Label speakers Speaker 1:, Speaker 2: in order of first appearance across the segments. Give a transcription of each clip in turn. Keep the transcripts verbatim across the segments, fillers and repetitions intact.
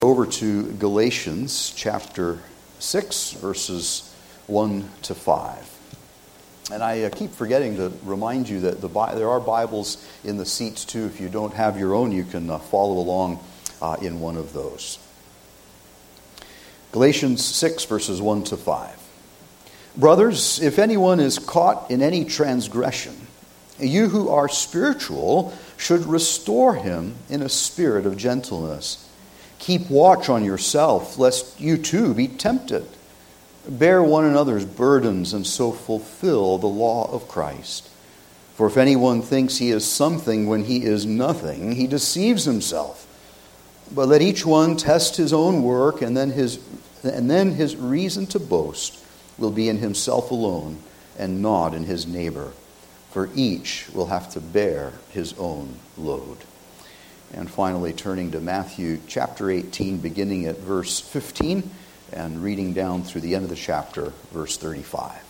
Speaker 1: Over to Galatians chapter six, verses one to five. And I uh, keep forgetting to remind you that the Bi- there are Bibles in the seats too. If you don't have your own, you can uh, follow along uh, in one of those. Galatians six, verses one to five. Brothers, if anyone is caught in any transgression, you who are spiritual should restore him in a spirit of gentleness. Keep watch on yourself, lest you too be tempted. Bear one another's burdens and so fulfill the law of Christ. For if anyone thinks he is something when he is nothing, he deceives himself. But let each one test his own work, and then his and then his reason to boast will be in himself alone and not in his neighbor. For each will have to bear his own load. And finally, turning to Matthew chapter eighteen, beginning at verse fifteen, and reading down through the end of the chapter, verse thirty-five.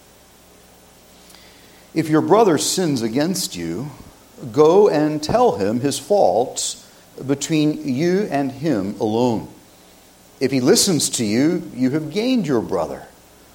Speaker 1: If your brother sins against you, go and tell him his faults between you and him alone. If he listens to you, you have gained your brother.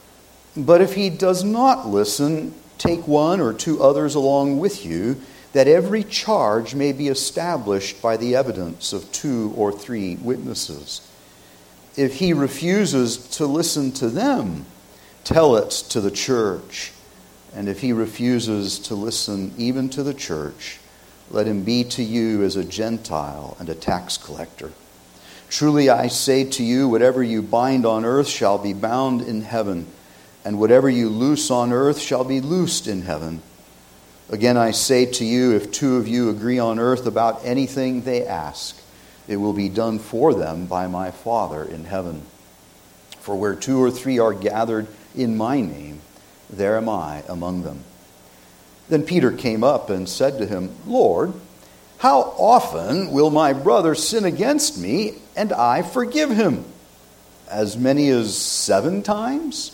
Speaker 1: But if he does not listen, take one or two others along with you, that every charge may be established by the evidence of two or three witnesses. If he refuses to listen to them, tell it to the church. And if he refuses to listen even to the church, let him be to you as a Gentile and a tax collector. Truly I say to you, whatever you bind on earth shall be bound in heaven, and whatever you loose on earth shall be loosed in heaven. Again, I say to you, if two of you agree on earth about anything they ask, it will be done for them by my Father in heaven. For where two or three are gathered in my name, there am I among them. Then Peter came up and said to him, Lord, how often will my brother sin against me, and I forgive him? As many as seven times?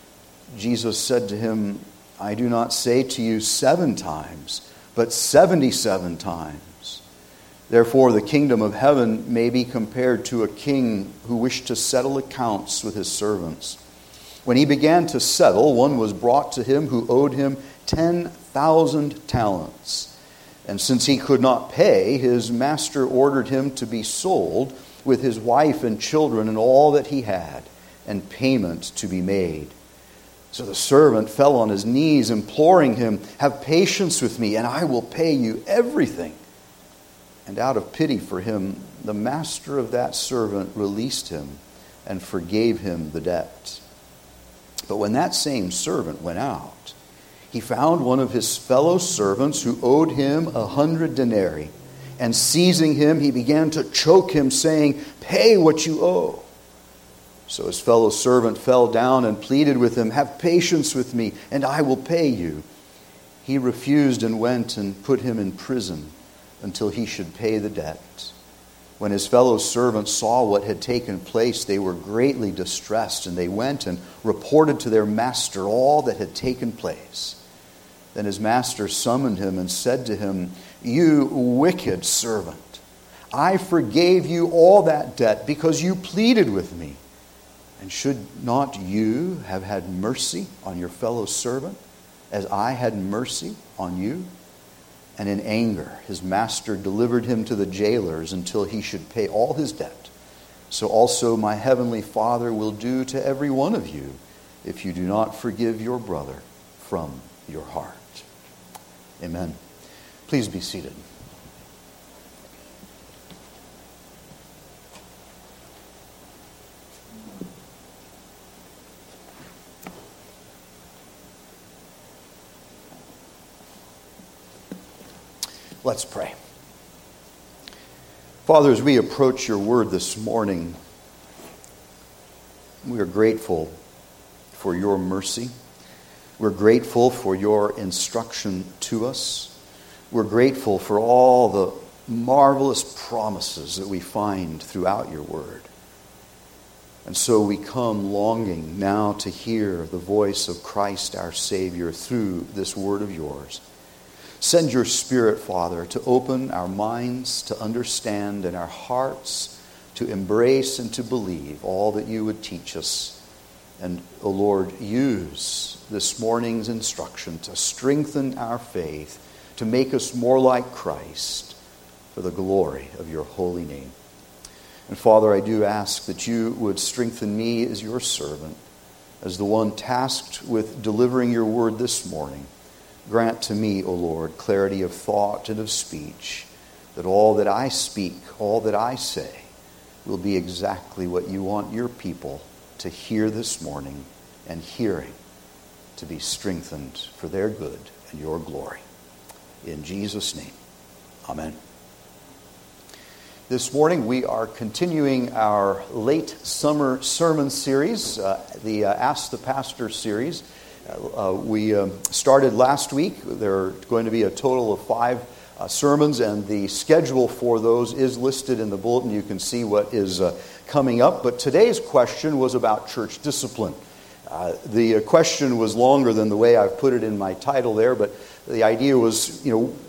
Speaker 1: Jesus said to him, I do not say to you seven times, but seventy-seven times. Therefore the kingdom of heaven may be compared to a king who wished to settle accounts with his servants. When he began to settle, one was brought to him who owed him ten thousand talents. And since he could not pay, his master ordered him to be sold with his wife and children and all that he had, and payment to be made. So the servant fell on his knees, imploring him, have patience with me, and I will pay you everything. And out of pity for him, the master of that servant released him and forgave him the debt. But when that same servant went out, he found one of his fellow servants who owed him a hundred denarii. And seizing him, he began to choke him, saying, pay what you owe. So his fellow servant fell down and pleaded with him, have patience with me, and I will pay you. He refused and went and put him in prison until he should pay the debt. When his fellow servants saw what had taken place, they were greatly distressed, and they went and reported to their master all that had taken place. Then his master summoned him and said to him, you wicked servant, I forgave you all that debt because you pleaded with me. And should not you have had mercy on your fellow servant, as I had mercy on you? And in anger, his master delivered him to the jailers until he should pay all his debt. So also my heavenly Father will do to every one of you if you do not forgive your brother from your heart. Amen. Please be seated. Let's pray. Father, as we approach your word this morning, we are grateful for your mercy. We're grateful for your instruction to us. We're grateful for all the marvelous promises that we find throughout your word. And so we come longing now to hear the voice of Christ our Savior through this word of yours. Send your Spirit, Father, to open our minds to understand and our hearts to embrace and to believe all that you would teach us. And, O Lord, use this morning's instruction to strengthen our faith, to make us more like Christ, for the glory of your holy name. And Father, I do ask that you would strengthen me as your servant, as the one tasked with delivering your word this morning. Grant to me, O Lord, clarity of thought and of speech, that all that I speak, all that I say, will be exactly what you want your people to hear this morning, and hearing to be strengthened for their good and your glory. In Jesus' name, amen. This morning we are continuing our late summer sermon series, uh, the uh, Ask the Pastor series. Uh, uh, we uh, started last week. There are going to be a total of five uh, sermons, and the schedule for those is listed in the bulletin. You can see what is uh, coming up. But today's question was about church discipline. Uh, the uh, question was longer than the way I've put it in my title there, but the idea was, you know,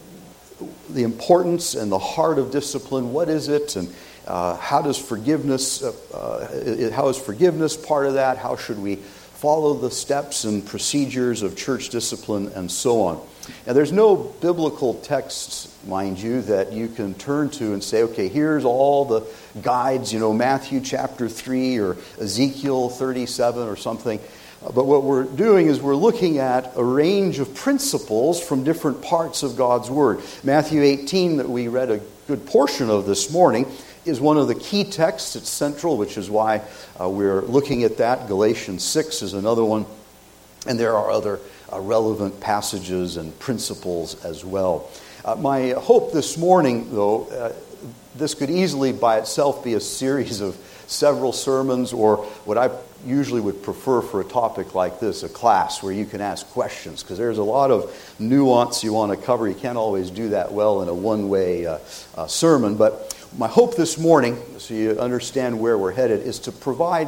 Speaker 1: the importance and the heart of discipline. What is it, and uh, how does forgiveness? Uh, uh, how is forgiveness part of that? How should we follow the steps and procedures of church discipline, and so on? Now, there's no biblical text, mind you, that you can turn to and say, okay, here's all the guides, you know, Matthew chapter three or Ezekiel thirty-seven or something. But what we're doing is we're looking at a range of principles from different parts of God's Word. Matthew eighteen, that we read a good portion of this morning, is one of the key texts. It's central, which is why uh, we're looking at that. Galatians six is another one. And there are other uh, relevant passages and principles as well. Uh, my hope this morning, though, uh, this could easily by itself be a series of several sermons, or what I usually would prefer for a topic like this, a class where you can ask questions, because there's a lot of nuance you want to cover. You can't always do that well in a one-way uh, uh, sermon. But my hope this morning, so you understand where we're headed, is to provide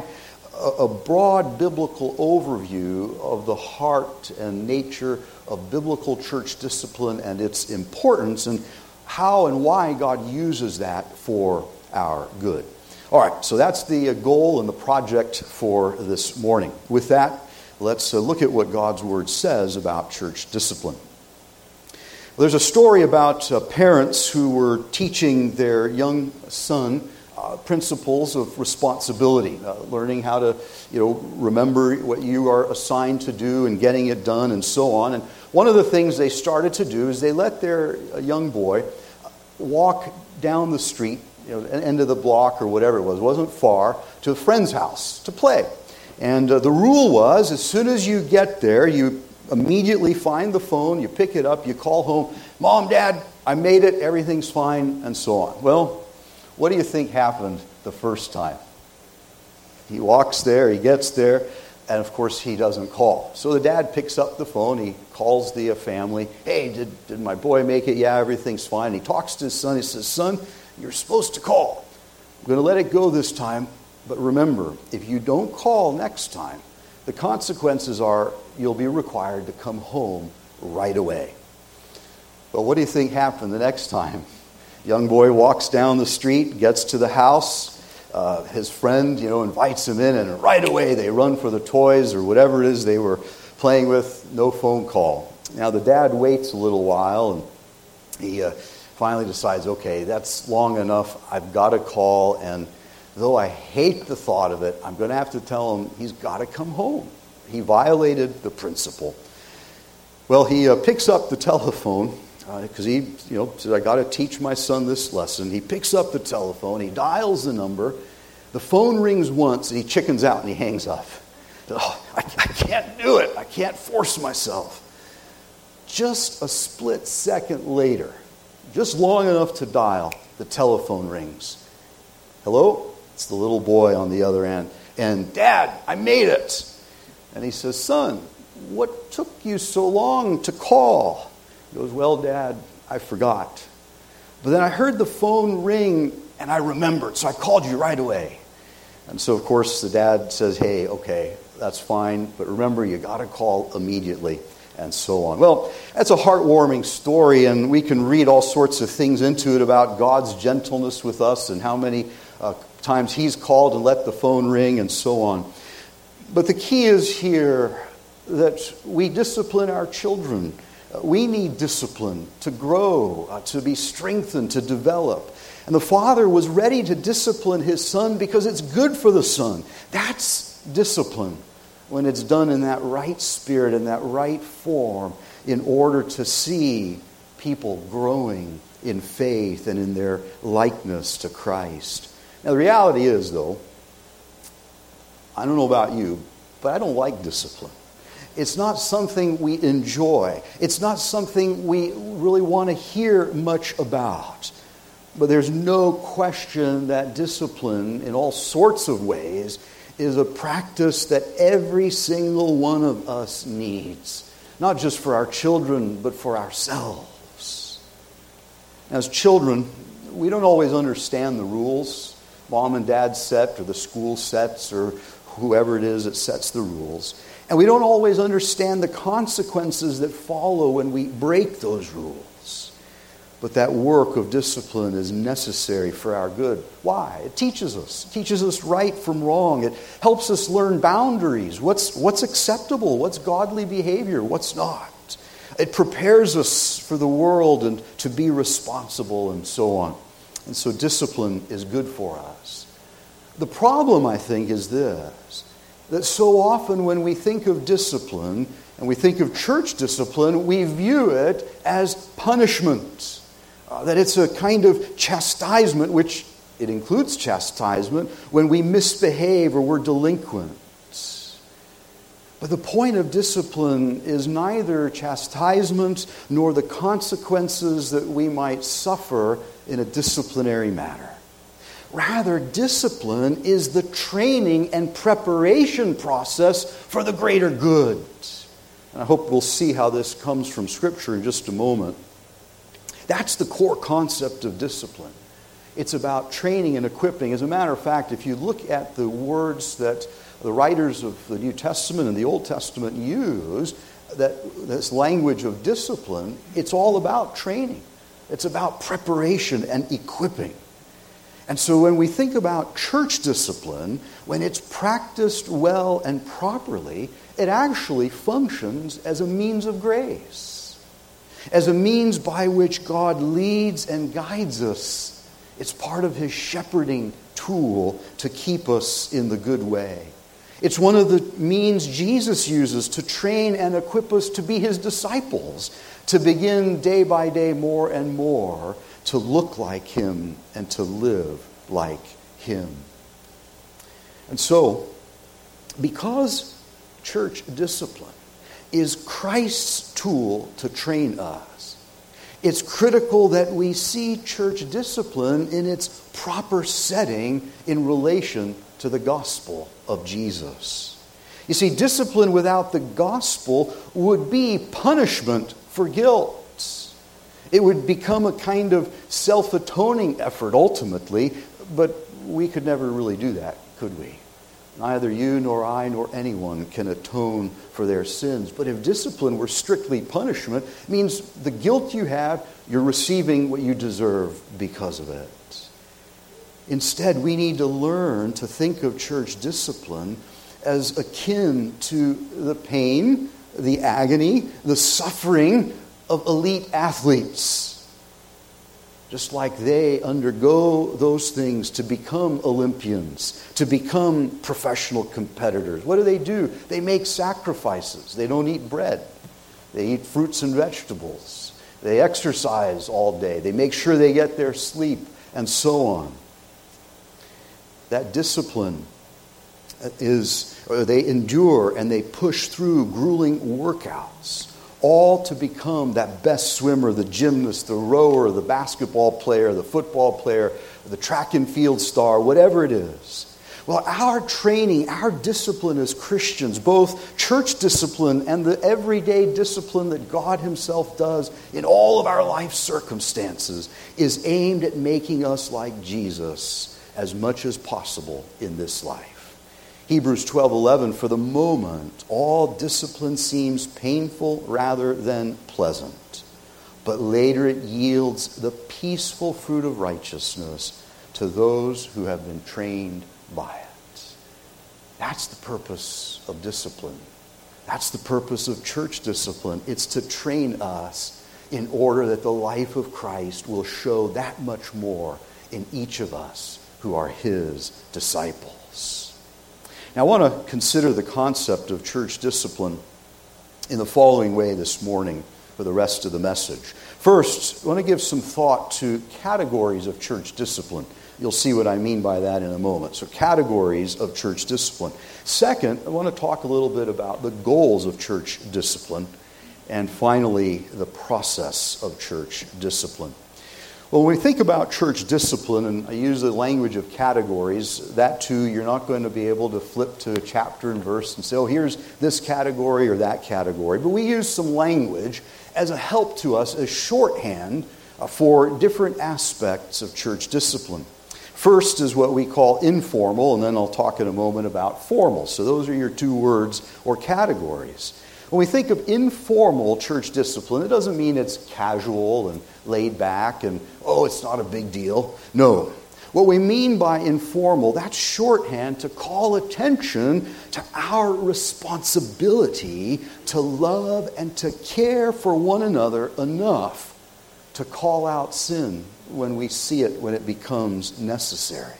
Speaker 1: a broad biblical overview of the heart and nature of biblical church discipline and its importance, and how and why God uses that for our good. All right, so that's the goal and the project for this morning. With that, let's look at what God's Word says about church discipline. There's a story about uh, parents who were teaching their young son Uh, principles of responsibility, uh, learning how to, you know, remember what you are assigned to do and getting it done and so on. And one of the things they started to do is they let their uh, young boy walk down the street, you know, end of the block or whatever it was, it wasn't far, to a friend's house to play. And uh, the rule was, as soon as you get there, you immediately find the phone, you pick it up, you call home, Mom, Dad, I made it, everything's fine, and so on. Well, what do you think happened the first time? He walks there, he gets there, and of course he doesn't call. So the dad picks up the phone, he calls the family. Hey, did, did my boy make it? Yeah, everything's fine. He talks to his son, he says, son, you're supposed to call. I'm going to let it go this time, but remember, if you don't call next time, the consequences are you'll be required to come home right away. But what do you think happened the next time? Young boy walks down the street, gets to the house. Uh, his friend, you know, invites him in, and right away they run for the toys or whatever it is they were playing with. No phone call. Now the dad waits a little while, and he uh, finally decides, okay, that's long enough. I've got to call, and though I hate the thought of it, I'm going to have to tell him he's got to come home. He violated the principle. Well, he uh, picks up the telephone. Because uh, he, you know, says, I got to teach my son this lesson. He picks up the telephone, he dials the number, the phone rings once, and he chickens out and he hangs up. Oh, I, I can't do it. I can't force myself. Just a split second later, just long enough to dial, the telephone rings. Hello? It's the little boy on the other end. And, Dad, I made it. And he says, son, what took you so long to call? He goes, well, Dad, I forgot. But then I heard the phone ring, and I remembered, so I called you right away. And so, of course, the dad says, hey, okay, that's fine, but remember, you got to call immediately, and so on. Well, that's a heartwarming story, and we can read all sorts of things into it about God's gentleness with us and how many uh, times he's called and let the phone ring and so on. But the key is here that we discipline our children. We need discipline to grow, uh, to be strengthened, to develop. And the father was ready to discipline his son because it's good for the son. That's discipline when it's done in that right spirit, in that right form, in order to see people growing in faith and in their likeness to Christ. Now the reality is, though, I don't know about you, but I don't like discipline. It's not something we enjoy. It's not something we really want to hear much about. But there's no question that discipline in all sorts of ways is a practice that every single one of us needs. Not just for our children, but for ourselves. As children, we don't always understand the rules mom and dad set, or the school sets, or whoever it is that sets the rules. And we don't always understand the consequences that follow when we break those rules. But that work of discipline is necessary for our good. Why? It teaches us. It teaches us right from wrong. It helps us learn boundaries. What's, what's acceptable? What's godly behavior? What's not? It prepares us for the world and to be responsible and so on. And so discipline is good for us. The problem, I think, is this. That so often when we think of discipline, and we think of church discipline, we view it as punishment. Uh, that it's a kind of chastisement, which it includes chastisement, when we misbehave or we're delinquent. But the point of discipline is neither chastisement nor the consequences that we might suffer in a disciplinary manner. Rather, discipline is the training and preparation process for the greater good. And I hope we'll see how this comes from Scripture in just a moment. That's the core concept of discipline. It's about training and equipping. As a matter of fact, if you look at the words that the writers of the New Testament and the Old Testament use, that this language of discipline, it's all about training. It's about preparation and equipping. And so when we think about church discipline, when it's practiced well and properly, it actually functions as a means of grace, as a means by which God leads and guides us. It's part of His shepherding tool to keep us in the good way. It's one of the means Jesus uses to train and equip us to be His disciples, to begin day by day more and more to look like Him and to live like Him. And so, because church discipline is Christ's tool to train us, it's critical that we see church discipline in its proper setting in relation to the gospel of Jesus. You see, discipline without the gospel would be punishment for guilt. It would become a kind of self-atoning effort ultimately, but we could never really do that, could we? Neither you nor I nor anyone can atone for their sins. But if discipline were strictly punishment, it means the guilt you have, you're receiving what you deserve because of it. Instead, we need to learn to think of church discipline as akin to the pain, the agony, the suffering of elite athletes. Just like they undergo those things to become Olympians, to become professional competitors. What do they do? They make sacrifices. They don't eat bread. They eat fruits and vegetables. They exercise all day. They make sure they get their sleep, and so on. That discipline is, or they endure and they push through grueling workouts, all to become that best swimmer, the gymnast, the rower, the basketball player, the football player, the track and field star, whatever it is. Well, our training, our discipline as Christians, both church discipline and the everyday discipline that God Himself does in all of our life circumstances, is aimed at making us like Jesus as much as possible in this life. Hebrews twelve eleven, for the moment, all discipline seems painful rather than pleasant, but later it yields the peaceful fruit of righteousness to those who have been trained by it. That's the purpose of discipline. That's the purpose of church discipline. It's to train us in order that the life of Christ will show that much more in each of us who are His disciples. Now, I want to consider the concept of church discipline in the following way this morning for the rest of the message. First, I want to give some thought to categories of church discipline. You'll see what I mean by that in a moment. So, categories of church discipline. Second, I want to talk a little bit about the goals of church discipline. And finally, the process of church discipline. Well, when we think about church discipline, and I use the language of categories, that too, you're not going to be able to flip to a chapter and verse and say, oh, here's this category or that category. But we use some language as a help to us, as shorthand for different aspects of church discipline. First is what we call informal, and then I'll talk in a moment about formal. So those are your two words or categories. When we think of informal church discipline, it doesn't mean it's casual and laid back and, oh, it's not a big deal. No. What we mean by informal, that's shorthand to call attention to our responsibility to love and to care for one another enough to call out sin when we see it, when it becomes necessary.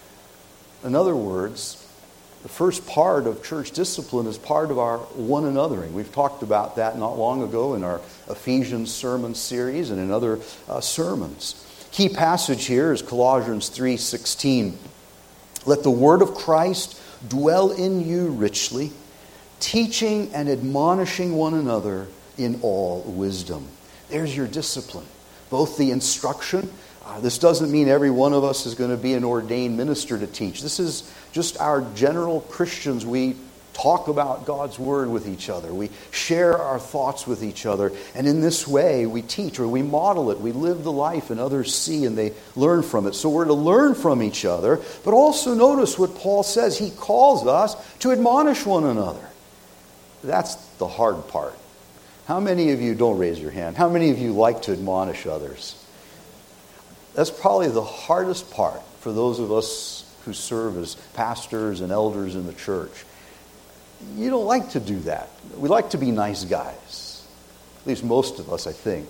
Speaker 1: In other words, the first part of church discipline is part of our one anothering. We've talked about that not long ago in our Ephesians sermon series and in other uh, sermons. Key passage here is Colossians three sixteen. Let the word of Christ dwell in you richly, teaching and admonishing one another in all wisdom. There's your discipline. Both the instruction. Uh, this doesn't mean every one of us is going to be an ordained minister to teach. This is just our general Christians. We talk about God's Word with each other. We share our thoughts with each other. And in this way, we teach or we model it. We live the life and others see and they learn from it. So we're to learn from each other. But also notice what Paul says. He calls us to admonish one another. That's the hard part. How many of you, don't raise your hand, how many of you like to admonish others? That's probably the hardest part for those of us who serve as pastors and elders in the church. You don't like to do that. We like to be nice guys. At least most of us, I think.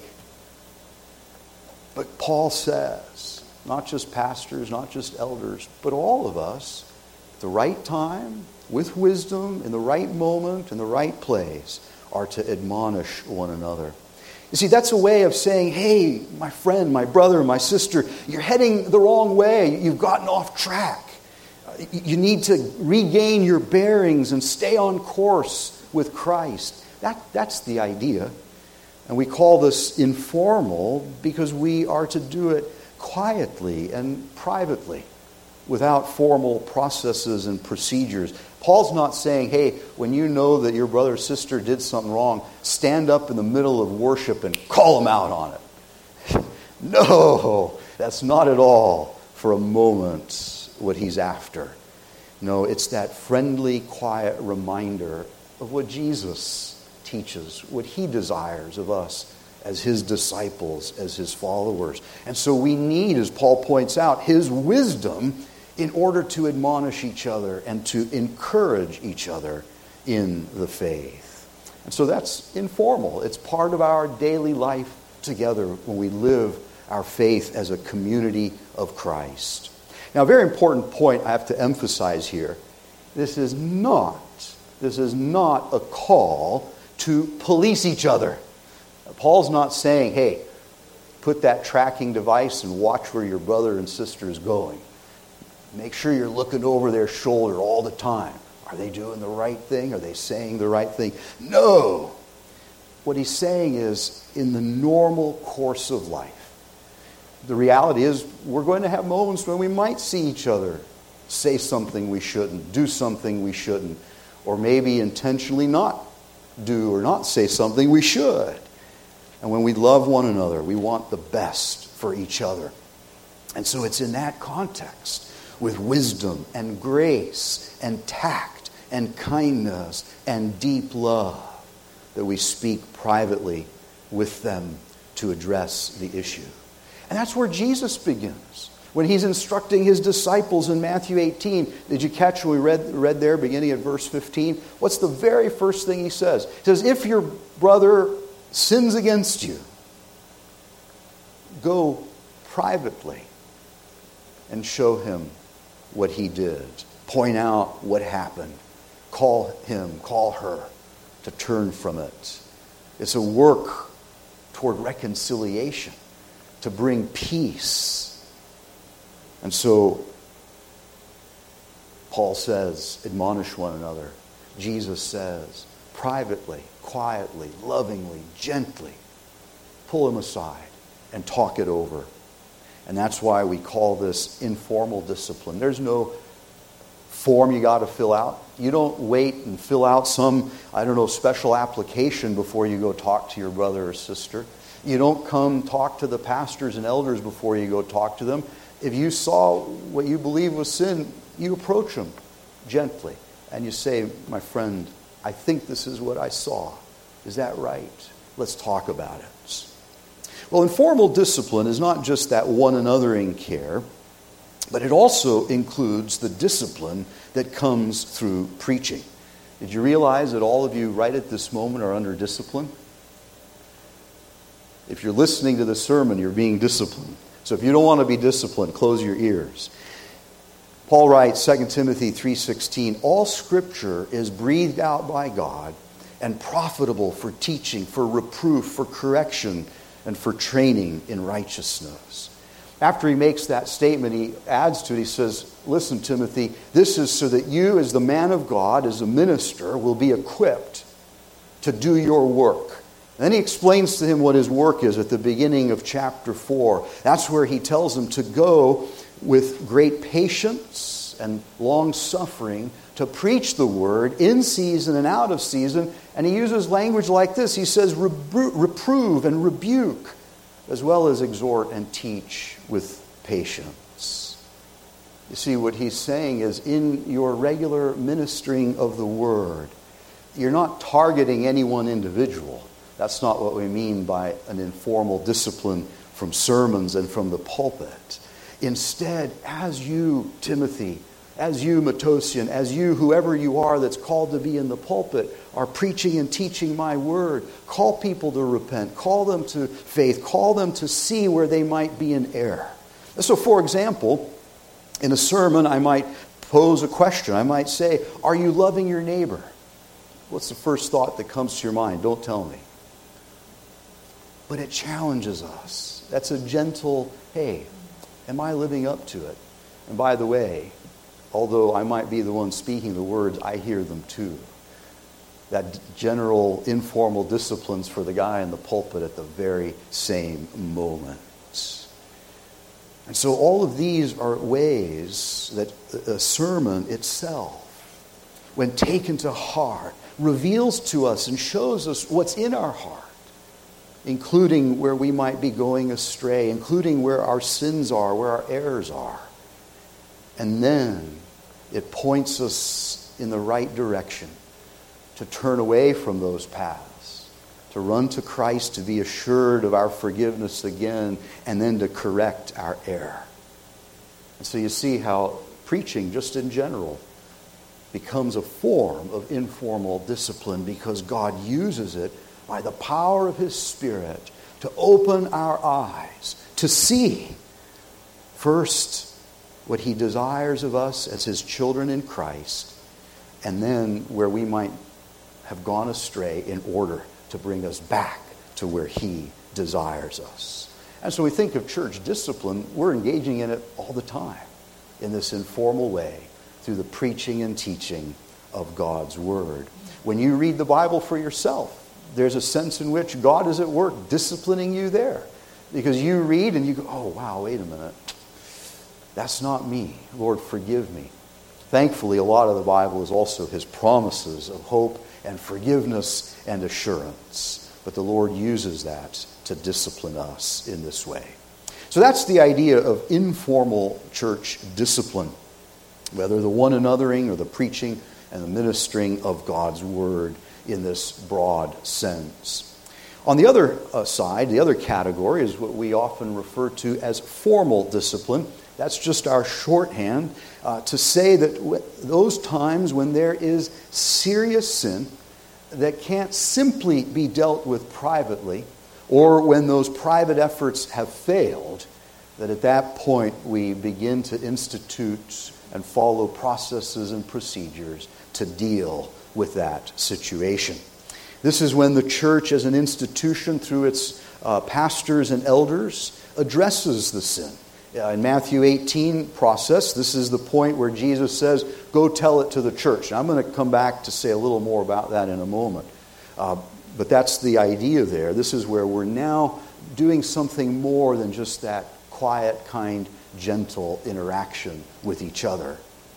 Speaker 1: But Paul says, not just pastors, not just elders, but all of us, at the right time, with wisdom, in the right moment, in the right place, are to admonish one another. You see, that's a way of saying, hey, my friend, my brother, my sister, you're heading the wrong way. You've gotten off track. You need to regain your bearings and stay on course with Christ. That, that's the idea. And we call this informal because we are to do it quietly and privately without formal processes and procedures. Paul's not saying, hey, when you know that your brother or sister did something wrong, stand up in the middle of worship and call them out on it. No, that's not at all for a moment what he's after. No, it's that friendly, quiet reminder of what Jesus teaches, what he desires of us as his disciples, as his followers. And so we need, as Paul points out, his wisdom in order to admonish each other and to encourage each other in the faith. And so that's informal. It's part of our daily life together when we live our faith as a community of Christ. Now, a very important point I have to emphasize here. This is not, this is not a call to police each other. Paul's not saying, hey, put that tracking device and watch where your brother and sister is going. Make sure you're looking over their shoulder all the time. Are they doing the right thing? Are they saying the right thing? No. What he's saying is, in the normal course of life, the reality is we're going to have moments when we might see each other say something we shouldn't, do something we shouldn't, or maybe intentionally not do or not say something we should. And when we love one another, we want the best for each other. And so it's in that context, with wisdom and grace and tact and kindness and deep love, that we speak privately with them to address the issue. And that's where Jesus begins. When he's instructing his disciples in Matthew eighteen, did you catch when we read, read there, beginning at verse fifteen? What's the very first thing he says? He says, if your brother sins against you, go privately and show him what he did. Point out what happened. Call him, call her to turn from it. It's a work toward reconciliation, to bring peace. And so, Paul says, admonish one another. Jesus says, privately, quietly, lovingly, gently, pull him aside and talk it over. And that's why we call this informal discipline. There's no form you got to fill out. You don't wait and fill out some, I don't know, special application before you go talk to your brother or sister. You don't come talk to the pastors and elders before you go talk to them. If you saw what you believe was sin, you approach them gently and you say, my friend, I think this is what I saw. Is that right? Let's talk about it. Well, informal discipline is not just that one anothering care, but it also includes the discipline that comes through preaching. Did you realize that all of you right at this moment are under discipline? If you're listening to the sermon, you're being disciplined. So if you don't want to be disciplined, close your ears. Paul writes, Second Timothy three sixteen, all Scripture is breathed out by God and profitable for teaching, for reproof, for correction, and for training in righteousness. After he makes that statement, he adds to it, he says, listen, Timothy, this is so that you as the man of God, as a minister, will be equipped to do your work. Then he explains to him what his work is at the beginning of chapter four. That's where he tells him to go with great patience and long suffering to preach the word in season and out of season. And he uses language like this. He says, reprove and rebuke, as well as exhort and teach with patience. You see, what he's saying is, in your regular ministering of the word, you're not targeting any one individual. That's not what we mean by an informal discipline from sermons and from the pulpit. Instead, as you, Timothy, as you, Matosian, as you, whoever you are that's called to be in the pulpit, are preaching and teaching my word, call people to repent, call them to faith, call them to see where they might be in error. So, for example, in a sermon, I might pose a question. I might say, are you loving your neighbor? What's the first thought that comes to your mind? Don't tell me. But it challenges us. That's a gentle, hey, am I living up to it? And by the way, although I might be the one speaking the words, I hear them too. That general informal disciplines for the guy in the pulpit at the very same moment. And so all of these are ways that a sermon itself, when taken to heart, reveals to us and shows us what's in our heart, including where we might be going astray, including where our sins are, where our errors are. And then it points us in the right direction to turn away from those paths, to run to Christ, to be assured of our forgiveness again, and then to correct our error. And so you see how preaching, just in general, becomes a form of informal discipline because God uses it by the power of His Spirit to open our eyes, to see first what He desires of us as His children in Christ, and then where we might have gone astray in order to bring us back to where He desires us. And so we think of church discipline, we're engaging in it all the time in this informal way through the preaching and teaching of God's Word. When you read the Bible for yourself, there's a sense in which God is at work disciplining you there. Because you read and you go, oh, wow, wait a minute. That's not me. Lord, forgive me. Thankfully, a lot of the Bible is also His promises of hope and forgiveness and assurance. But the Lord uses that to discipline us in this way. So that's the idea of informal church discipline, whether the one anothering or the preaching and the ministering of God's Word in this broad sense. On the other uh, side, the other category is what we often refer to as formal discipline. That's just our shorthand uh, to say that w- those times when there is serious sin that can't simply be dealt with privately, or when those private efforts have failed, that at that point we begin to institute and follow processes and procedures to deal with that situation. This is when the church as an institution, through its uh, pastors and elders, addresses the sin. Uh, in Matthew eighteen process, this is the point where Jesus says, go tell it to the church. Now, I'm going to come back to say a little more about that in a moment. Uh, but that's the idea there. This is where we're now doing something more than just that quiet, kind, gentle interaction with each other.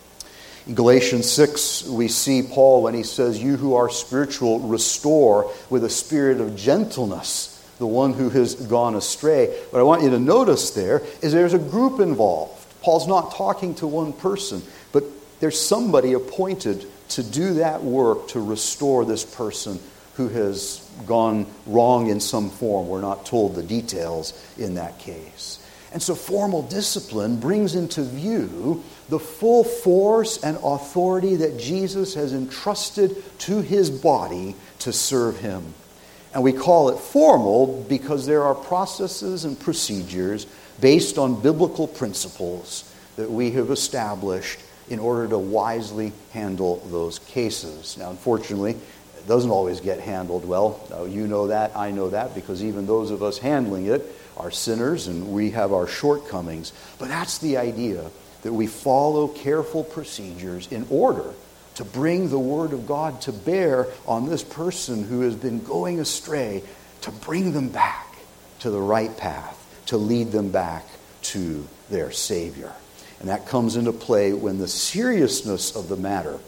Speaker 1: In Galatians six, we see Paul when he says, you who are spiritual, restore with a spirit of gentleness the one who has gone astray. What I want you to notice there is there's a group involved. Paul's not talking to one person, but there's somebody appointed to do that work to restore this person who has gone wrong in some form. We're not told the details in that case. And so formal discipline brings into view the full force and authority that Jesus has entrusted to his body to serve him. And we call it formal because there are processes and procedures based on biblical principles that we have established in order to wisely handle those cases. Now, unfortunately, it doesn't always get handled well. Now, you know that, I know that, because even those of us handling it are sinners and we have our shortcomings. But that's the idea, that we follow careful procedures in order to bring the Word of God to bear on this person who has been going astray, to bring them back to the right path, to lead them back to their Savior. And that comes into play when the seriousness of the matter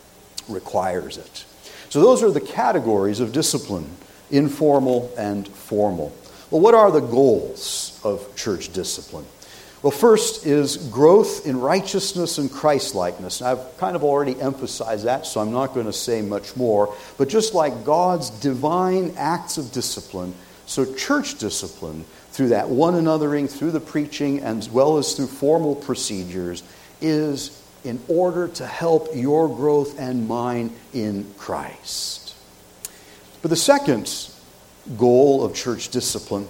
Speaker 1: requires it. So those are the categories of discipline, informal and formal. Well, what are the goals of church discipline? Well, first is growth in righteousness and Christ-likeness. And I've kind of already emphasized that, so I'm not going to say much more. But just like God's divine acts of discipline, so church discipline, through that one anothering, through the preaching, as well as through formal procedures, is in order to help your growth and mine in Christ. But the second goal of church discipline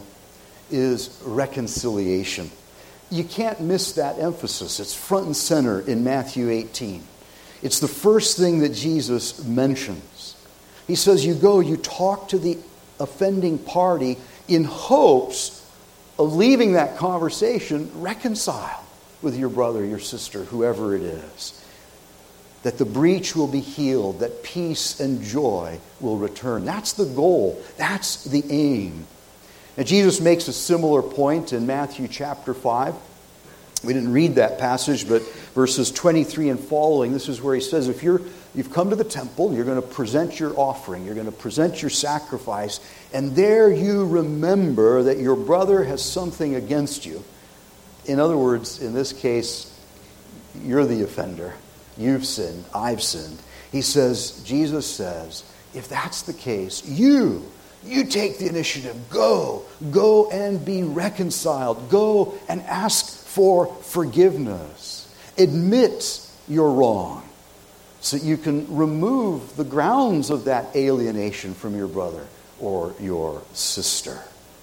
Speaker 1: is reconciliation. You can't miss that emphasis. It's front and center in Matthew eighteen. It's the first thing that Jesus mentions. He says, you go, you talk to the offending party in hopes of leaving that conversation reconciled with your brother, your sister, whoever it is. That the breach will be healed, that peace and joy will return. That's the goal. That's the aim. Now, Jesus makes a similar point in Matthew chapter five. We didn't read that passage, but verses twenty-three and following, this is where he says, if you're, you've come to the temple, you're going to present your offering, you're going to present your sacrifice, and there you remember that your brother has something against you. In other words, in this case, you're the offender. You've sinned. I've sinned. He says, Jesus says, if that's the case, you You take the initiative. Go. Go and be reconciled. Go and ask for forgiveness. Admit you're wrong so that you can remove the grounds of that alienation from your brother or your sister.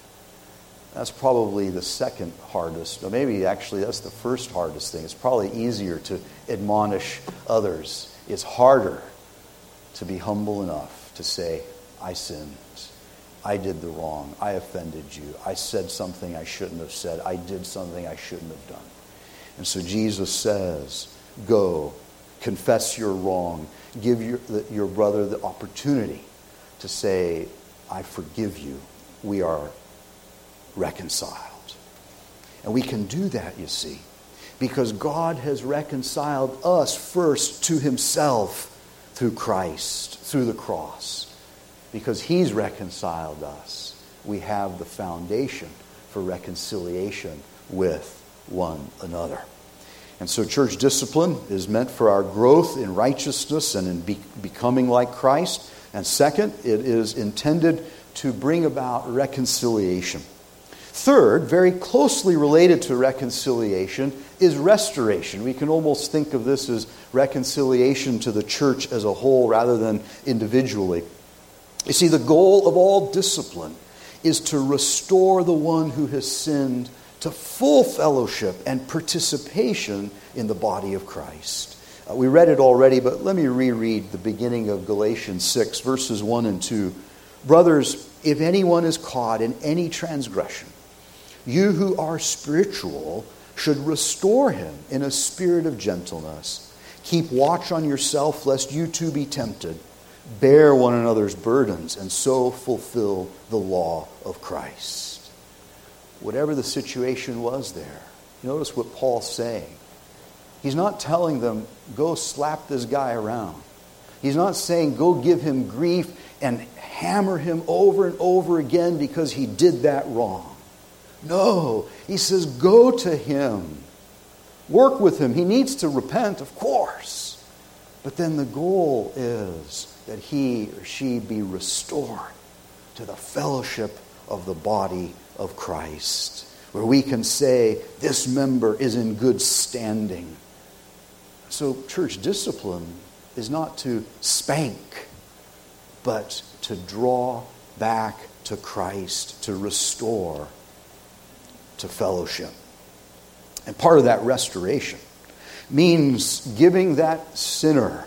Speaker 1: That's probably the second hardest, or maybe actually that's the first hardest thing. It's probably easier to admonish others. It's harder to be humble enough to say, I sinned. I did the wrong. I offended you. I said something I shouldn't have said. I did something I shouldn't have done. And so Jesus says, go, confess your wrong. Give your, your brother the opportunity to say, I forgive you. We are reconciled. And we can do that, you see, because God has reconciled us first to himself through Christ, through the cross. Because he's reconciled us, we have the foundation for reconciliation with one another. And so church discipline is meant for our growth in righteousness and in be- becoming like Christ. And second, it is intended to bring about reconciliation. Third, very closely related to reconciliation, is restoration. We can almost think of this as reconciliation to the church as a whole rather than individually. You see, the goal of all discipline is to restore the one who has sinned to full fellowship and participation in the body of Christ. Uh, we read it already, but let me reread the beginning of Galatians six, verses one and two. Brothers, if anyone is caught in any transgression, you who are spiritual should restore him in a spirit of gentleness. Keep watch on yourself, lest you too be tempted. Bear one another's burdens, and so fulfill the law of Christ. Whatever the situation was there, notice what Paul's saying. He's not telling them, go slap this guy around. He's not saying, go give him grief and hammer him over and over again because he did that wrong. No, he says, go to him. Work with him. He needs to repent, of course. But then the goal is that he or she be restored to the fellowship of the body of Christ, where we can say, this member is in good standing. So church discipline is not to spank, but to draw back to Christ, to restore to fellowship. And part of that restoration means giving that sinner,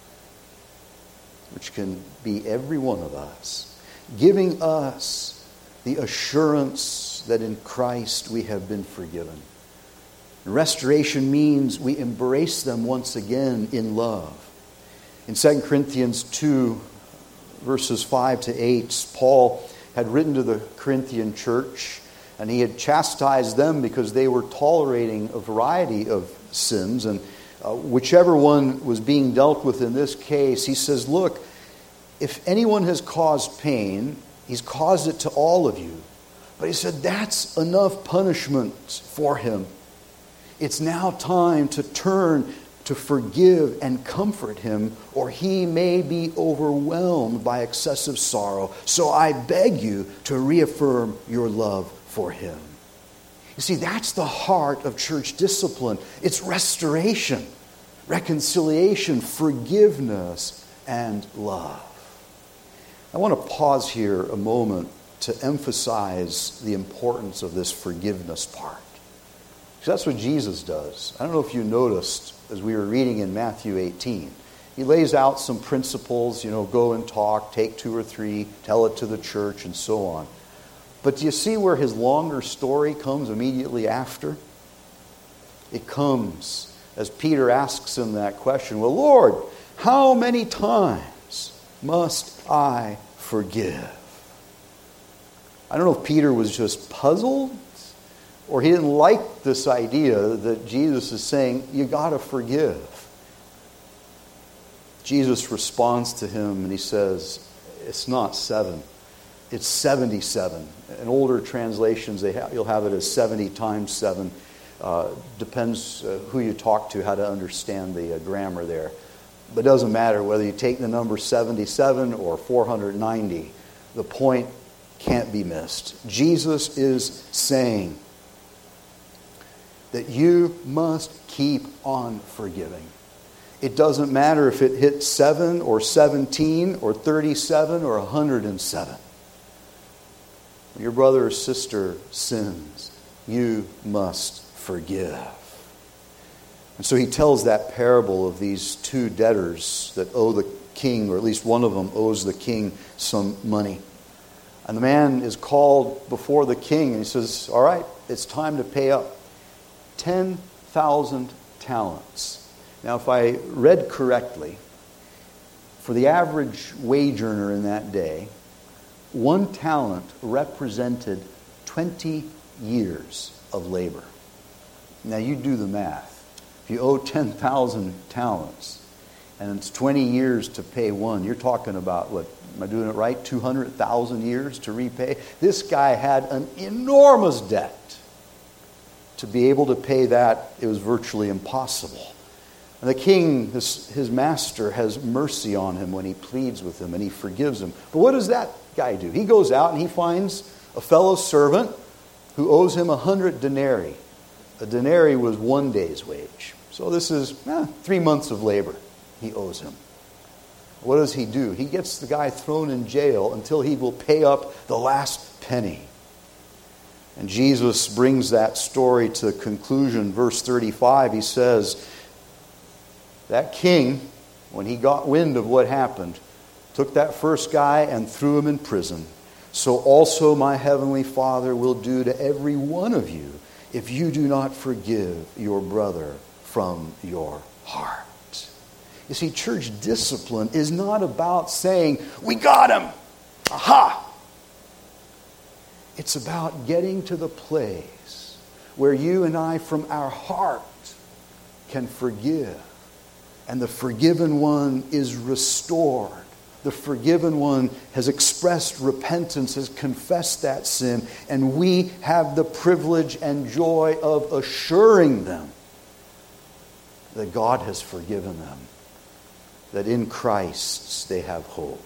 Speaker 1: which can be every one of us, giving us the assurance that in Christ we have been forgiven. Restoration means we embrace them once again in love. In Second Corinthians two, verses five to eight, Paul had written to the Corinthian church, and he had chastised them because they were tolerating a variety of sins. And uh, whichever one was being dealt with in this case, he says, look, if anyone has caused pain, he's caused it to all of you. But he said, that's enough punishment for him. It's now time to turn to forgive and comfort him, or he may be overwhelmed by excessive sorrow. So I beg you to reaffirm your love for him. You see, that's the heart of church discipline. It's restoration, reconciliation, forgiveness, and love. I want to pause here a moment to emphasize the importance of this forgiveness part. Because that's what Jesus does. I don't know if you noticed as we were reading in Matthew eighteen. He lays out some principles, you know, go and talk, take two or three, tell it to the church, and so on. But do you see where his longer story comes immediately after? It comes as Peter asks him that question. Well, Lord, how many times must I forgive? I don't know if Peter was just puzzled or he didn't like this idea that Jesus is saying, you got to forgive. Jesus responds to him and he says, it's not seven. It's seventy-seven. In older translations, they have, you'll have it as seventy times seven. Uh, depends uh, who you talk to, how to understand the uh, grammar there. But it doesn't matter whether you take the number seventy-seven or four hundred ninety. The point can't be missed. Jesus is saying that you must keep on forgiving. It doesn't matter if it hits seven or seventeen or thirty-seven or one hundred seven. When your brother or sister sins, you must forgive. And so he tells that parable of these two debtors that owe the king, or at least one of them owes the king some money. And the man is called before the king and he says, all right, it's time to pay up. ten thousand talents. Now, if I read correctly, for the average wage earner in that day, one talent represented twenty years of labor. Now, you do the math. If you owe ten thousand talents and it's twenty years to pay one, you're talking about, what, am I doing it right? two hundred thousand years to repay? This guy had an enormous debt. To be able to pay that, it was virtually impossible. And the king, his, his master, has mercy on him when he pleads with him and he forgives him. But what does that guy do? He goes out and he finds a fellow servant who owes him a hundred denarii. A denarii was one day's wage. So this is eh, three months of labor he owes him. What does he do? He gets the guy thrown in jail until he will pay up the last penny. And Jesus brings that story to conclusion. Verse thirty-five, he says, that king, when he got wind of what happened, took that first guy and threw him in prison. So also my heavenly Father will do to every one of you if you do not forgive your brother from your heart. You see, church discipline is not about saying, we got him! Aha! It's about getting to the place where you and I from our heart can forgive. And the forgiven one is restored. The forgiven one has expressed repentance, has confessed that sin, and we have the privilege and joy of assuring them that God has forgiven them, that in Christ they have hope.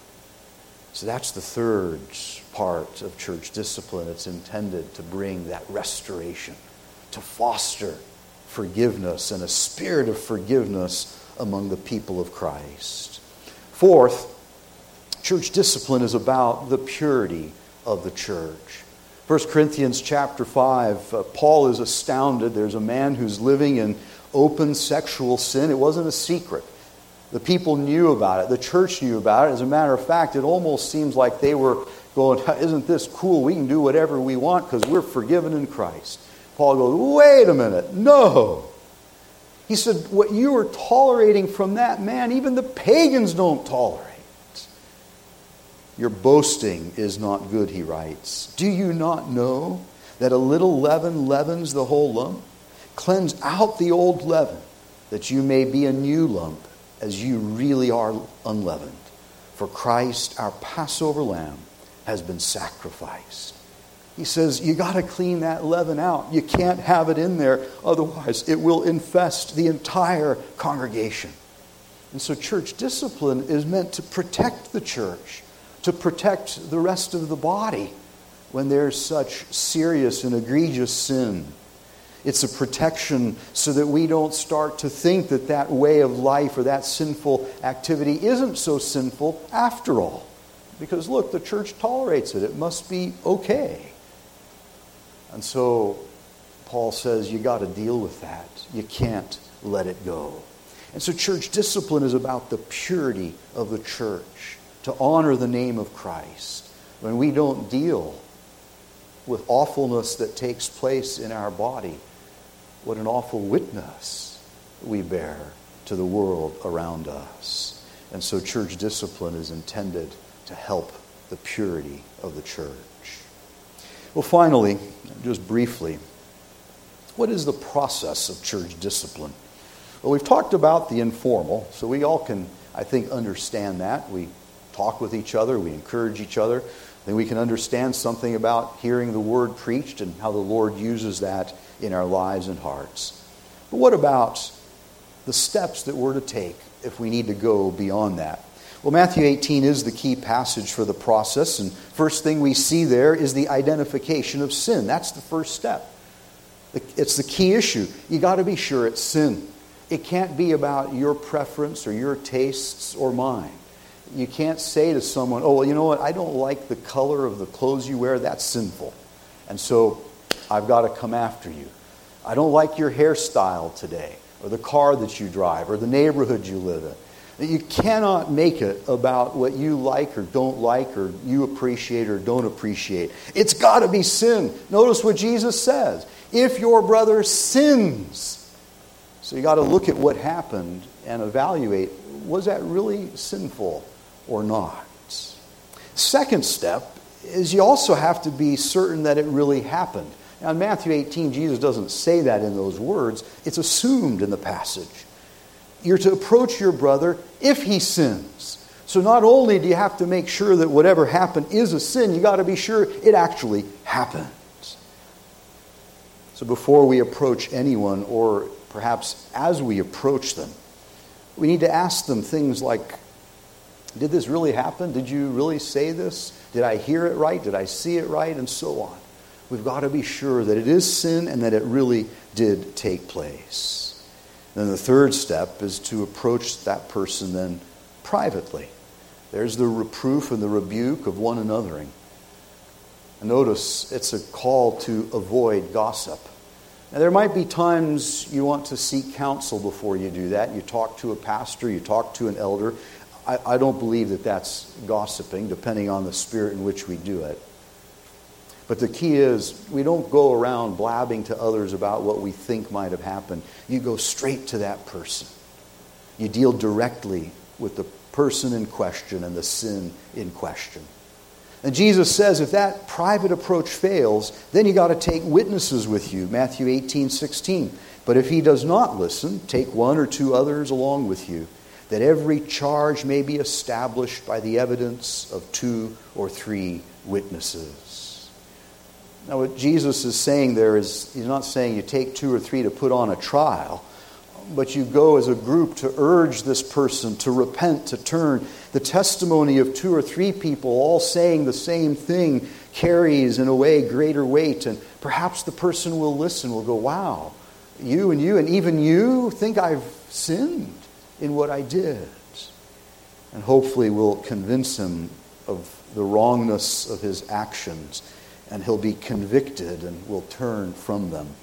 Speaker 1: So that's the third part of church discipline. It's intended to bring that restoration, to foster forgiveness and a spirit of forgiveness among the people of Christ. Fourth, church discipline is about the purity of the church. First Corinthians chapter five, uh, Paul is astounded. There's a man who's living in open sexual sin. It wasn't a secret. The people knew about it. The church knew about it. As a matter of fact, it almost seems like they were going, isn't this cool? We can do whatever we want because we're forgiven in Christ. Paul goes, wait a minute. No. He said, what you are tolerating from that man, even the pagans don't tolerate. Your boasting is not good, he writes. Do you not know that a little leaven leavens the whole lump? Cleanse out the old leaven, that you may be a new lump, as you really are unleavened. For Christ, our Passover lamb, has been sacrificed. He says, you got to clean that leaven out. You can't have it in there, otherwise it will infest the entire congregation. And so church discipline is meant to protect the church, to protect the rest of the body when there's such serious and egregious sin. It's a protection so that we don't start to think that that way of life or that sinful activity isn't so sinful after all. Because look, the church tolerates it. It must be okay. And so Paul says you got to deal with that. You can't let it go. And so church discipline is about the purity of the church, to honor the name of Christ. When we don't deal with awfulness that takes place in our body, what an awful witness we bear to the world around us. And so church discipline is intended to help the purity of the church. Well, finally, just briefly, what is the process of church discipline? Well, we've talked about the informal, so we all can, I think, understand that. We talk with each other, we encourage each other. Then we can understand something about hearing the word preached and how the Lord uses that in our lives and hearts. But what about the steps that we're to take if we need to go beyond that? Well, Matthew eighteen is the key passage for the process, and first thing we see there is the identification of sin. That's the first step. It's the key issue. You got to be sure it's sin. It can't be about your preference or your tastes or mine. You can't say to someone, oh, well, you know what, I don't like the color of the clothes you wear. That's sinful. And so I've got to come after you. I don't like your hairstyle today, or the car that you drive, or the neighborhood you live in. You cannot make it about what you like or don't like, or you appreciate or don't appreciate. It's got to be sin. Notice what Jesus says. If your brother sins. So you got to look at what happened and evaluate, was that really sinful or not? Second step is you also have to be certain that it really happened. Now in Matthew eighteen, Jesus doesn't say that in those words. It's assumed in the passage. You're to approach your brother if he sins. So not only do you have to make sure that whatever happened is a sin, you got to be sure it actually happened. So before we approach anyone, or perhaps as we approach them, we need to ask them things like, did this really happen? Did you really say this? Did I hear it right? Did I see it right? And so on. We've got to be sure that it is sin and that it really did take place. Then the third step is to approach that person then privately. There's the reproof and the rebuke of one anothering. And notice it's a call to avoid gossip. Now, there might be times you want to seek counsel before you do that. You talk to a pastor, you talk to an elder. I, I don't believe that that's gossiping, depending on the spirit in which we do it. But the key is, we don't go around blabbing to others about what we think might have happened. You go straight to that person. You deal directly with the person in question and the sin in question. And Jesus says if that private approach fails, then you got to take witnesses with you. Matthew eighteen sixteen. But if he does not listen, take one or two others along with you, that every charge may be established by the evidence of two or three witnesses. Now what Jesus is saying there is, he's not saying you take two or three to put on a trial, but you go as a group to urge this person to repent, to turn. The testimony of two or three people all saying the same thing carries in a way greater weight. And perhaps the person will listen, will go, wow, you and you and even you think I've sinned in what I did. And hopefully will convince him of the wrongness of his actions. And he'll be convicted and will turn from them.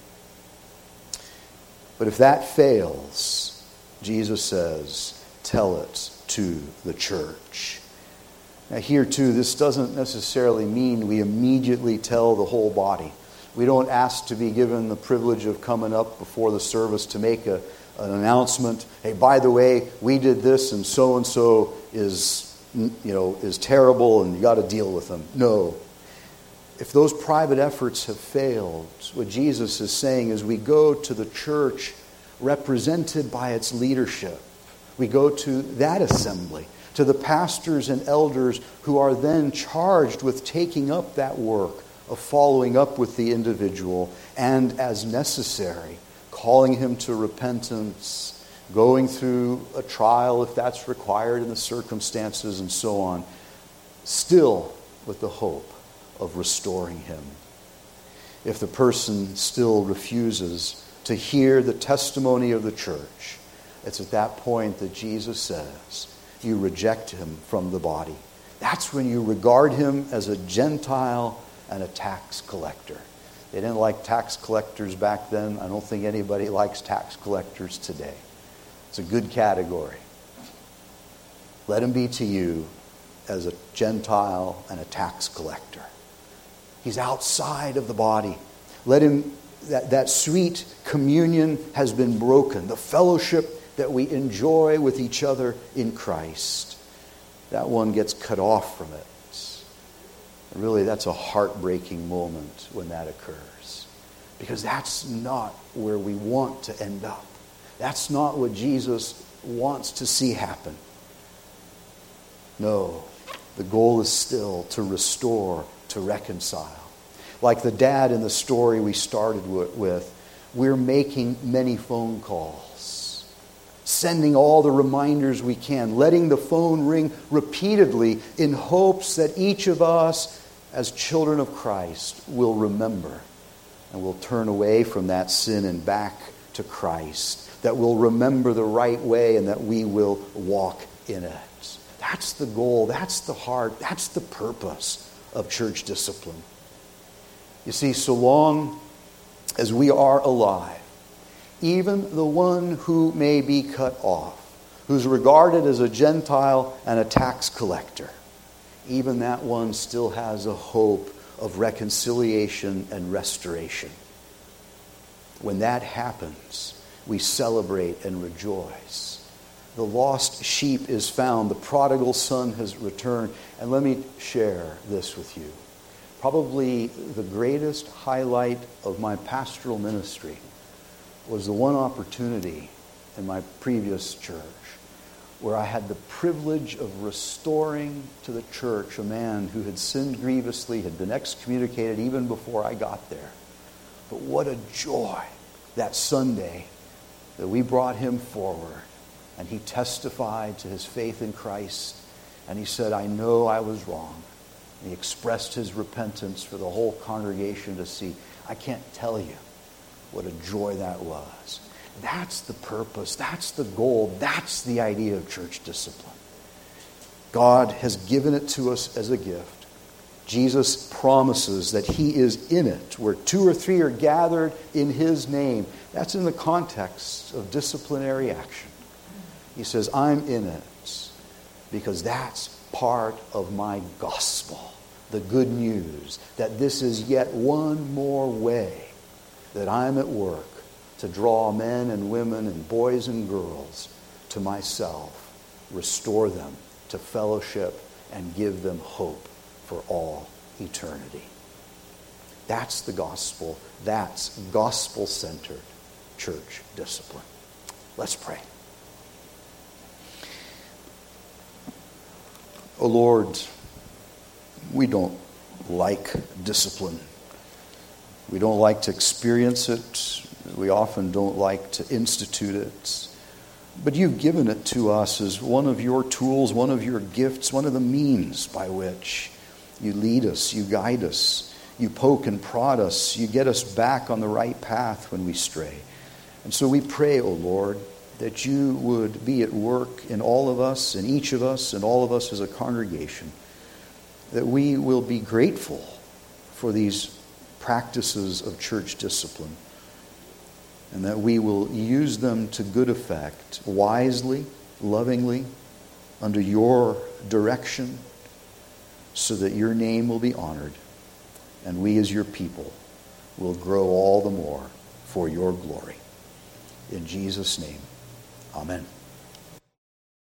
Speaker 1: But if that fails, Jesus says, tell it to the church. Now here too, this doesn't necessarily mean we immediately tell the whole body. We don't ask to be given the privilege of coming up before the service to make a, an announcement. Hey, by the way, we did this and so-and-so is, you know, is terrible and you got to deal with them. No. If those private efforts have failed, what Jesus is saying is we go to the church represented by its leadership. We go to that assembly, to the pastors and elders who are then charged with taking up that work of following up with the individual and, as necessary, calling him to repentance, going through a trial if that's required in the circumstances and so on, still with the hope of restoring him. If the person still refuses to hear the testimony of the church, it's at that point that Jesus says, you reject him from the body. That's when you regard him as a Gentile and a tax collector. They didn't like tax collectors back then. I don't think anybody likes tax collectors today. It's a good category. Let him be to you as a Gentile and a tax collector. He's outside of the body. Let him, that, that sweet communion has been broken. The fellowship that we enjoy with each other in Christ, that one gets cut off from it. And really, that's a heartbreaking moment when that occurs. Because that's not where we want to end up. That's not what Jesus wants to see happen. No, the goal is still to restore, to reconcile. Like the dad in the story we started with, we're making many phone calls, sending all the reminders we can, letting the phone ring repeatedly in hopes that each of us, as children of Christ, will remember and will turn away from that sin and back to Christ, that will remember the right way and that we will walk in it. That's the goal, that's the heart, that's the purpose of church discipline. You see, so long as we are alive, even the one who may be cut off, who's regarded as a Gentile and a tax collector, even that one still has a hope of reconciliation and restoration. When that happens, we celebrate and rejoice. The lost sheep is found. The prodigal son has returned. And let me share this with you. Probably the greatest highlight of my pastoral ministry was the one opportunity in my previous church where I had the privilege of restoring to the church a man who had sinned grievously, had been excommunicated even before I got there. But what a joy that Sunday that we brought him forward and he testified to his faith in Christ and he said, I know I was wrong, He expressed his repentance for the whole congregation to see. I can't tell you what a joy that was. That's the purpose. That's the goal. That's the idea of church discipline. God has given it to us as a gift. Jesus promises that he is in it. Where two or three are gathered in his name. That's in the context of disciplinary action. He says, I'm in it because that's part of my gospel. The good news that this is yet one more way that I'm at work to draw men and women and boys and girls to myself, restore them to fellowship, and give them hope for all eternity. That's the gospel. That's gospel-centered church discipline. Let's pray. Oh Lord, we don't like discipline. We don't like to experience it. We often don't like to institute it. But you've given it to us as one of your tools, one of your gifts, one of the means by which you lead us, you guide us, you poke and prod us, you get us back on the right path when we stray. And so we pray, O Lord, that you would be at work in all of us, in each of us, and all of us as a congregation, that we will be grateful for these practices of church discipline, and that we will use them to good effect, wisely, lovingly, under your direction, so that your name will be honored, and we as your people will grow all the more for your glory. In Jesus' name, amen.